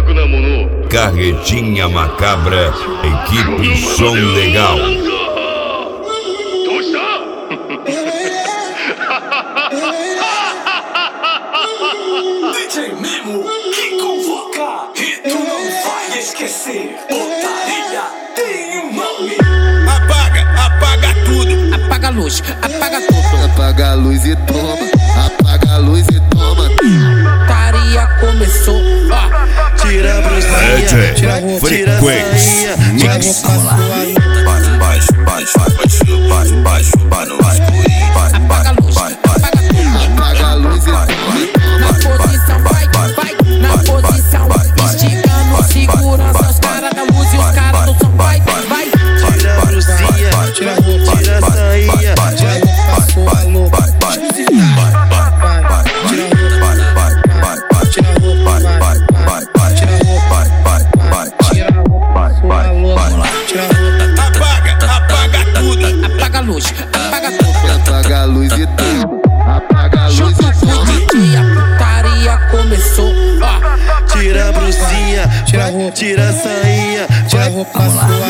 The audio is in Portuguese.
Carretinha Macabra, equipe Som Legal. DJ Memo que convoca e tu não vai esquecer. Putaria tem um nome. Apaga tudo. Apaga a luz, apaga tudo. Apaga a luz e toma. Apaga a luz e toma. Putaria começou, ó. Tira a brusinha, tira a roupa, tira a sainha. Tira a roupa Apaga a luz, apaga tudo. Apaga a luz e toma. Na posição, vai, vai. Na posição, esticando segurança. Os caras da luz e os caras do som, vai, vai. Tira a brusinha, tira a roupa, tira a sainha. Tira a roupa sua louca. Apaga tudo. Apaga a luz, apaga tudo. Apaga a luz e toma. Apaga a luz Junto e com toma. o DJ, a putaria começou, ó. Tira a brusinha, tira a roupa, tira a sainha. Tira a roupa sua